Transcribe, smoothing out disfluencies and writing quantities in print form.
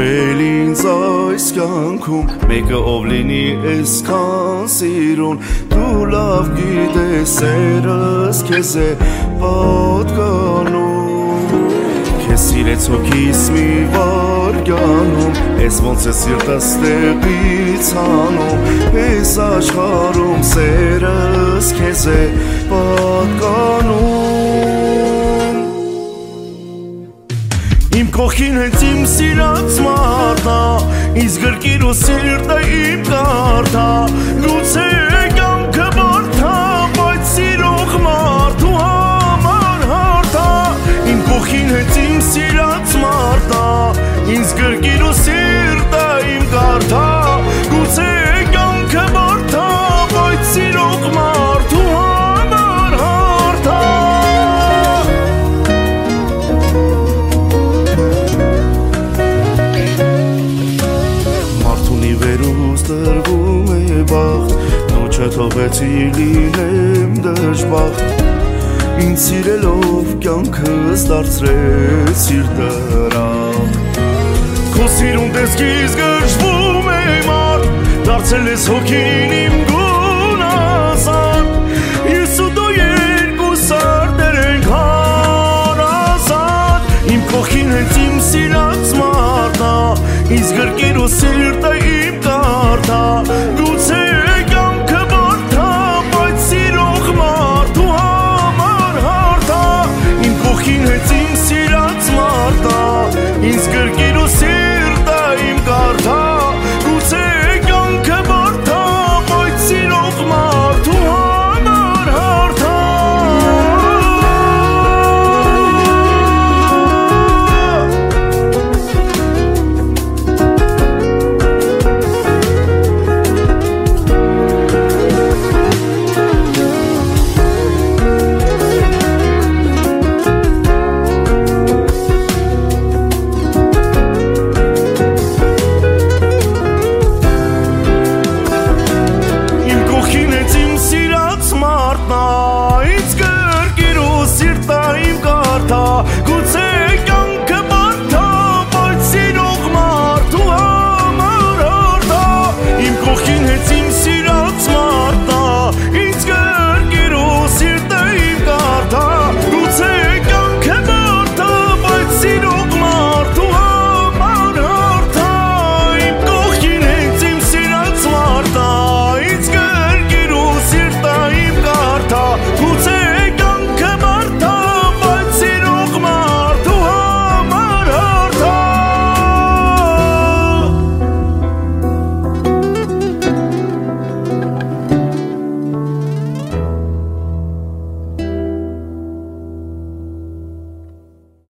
Տվել ինձ այս կյանքում մեկը ով լինի այսքան սիրուն Դու լավ գիտես սերս քեզ է պատկանում Քեզ սիրեց հոգիս մի վարգանում Ես ոնց է սիրտս տեղից հանում Ես աշխարհում սերս քեզ է պատկանում Իմ կողքին հենց իմ սիրած մարդա Ինձ գրկիր ու սիրտը իմ կարդա Գուցե կյանքը բարդա Բայց սիրող մարդու համար հարդա Իմ կողքին հենց իմ սիրած մարդա Ինձ գրկիր ու սիրտը իմ կարդա Գուցե կյանքը բարդա Բայց սիրող մարդու համար հարդա Տրվում է բախտ Նոչը թողեցի լինեմ դժբախտ Ինձ սիրելով կյանքս դարձրեց սիրտրախտ Քո սիրուն տեսքից գժվում է մարդ Դարձել ես հոգին իմ գունազան Ես ու դու երկուս արտեր ենք հարազատ Իմ կողքին հենց իմ սիրած մարդա Ինձ գրկիր ու սիրտը իմ կարդա